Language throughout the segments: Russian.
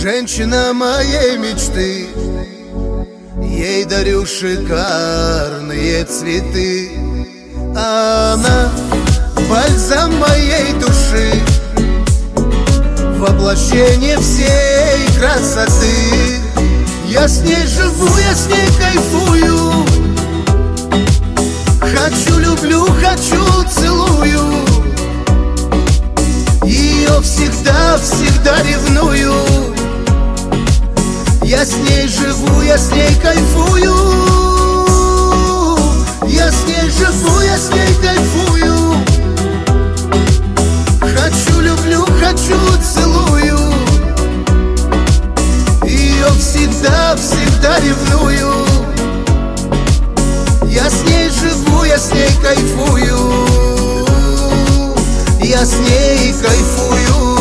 женщина моей мечты. Ей дарю шикарные цветы. Она бальзам моей души, воплощение всей красоты. Я с ней живу, я с ней кайфую. Хочу, люблю, хочу, целую. Ее всегда, всегда ревную. Я с ней живу, я с ней кайфую. Я с ней живу, я с ней кайфую. Хочу, люблю, хочу, целую. Ее всегда, всегда ревную. Я с ней живу, я с ней кайфую. Я с ней кайфую.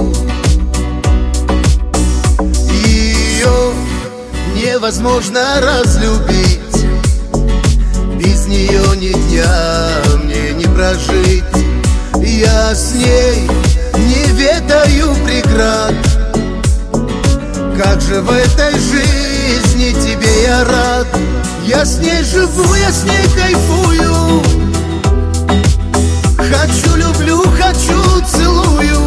Ее невозможно разлюбить. Без нее ни дня мне не прожить. Я с ней не ведаю преград. Как же в этой жизни тебе я рад. Я с ней живу, я с ней кайфую. Хочу, люблю, хочу, целую.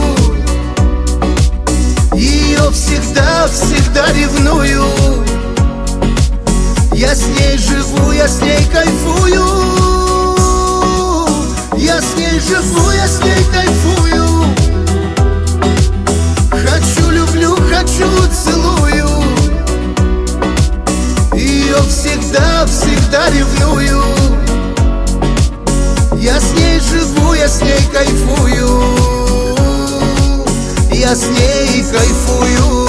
Ее всегда, всегда ревную. Я с ней живу, я с ней кайфую. Я с ней живу, я с ней кайфую. Хочу, люблю, хочу, целую. Ее всегда, всегда ревную. Я с ней живу, я с ней кайфую. Я с ней кайфую.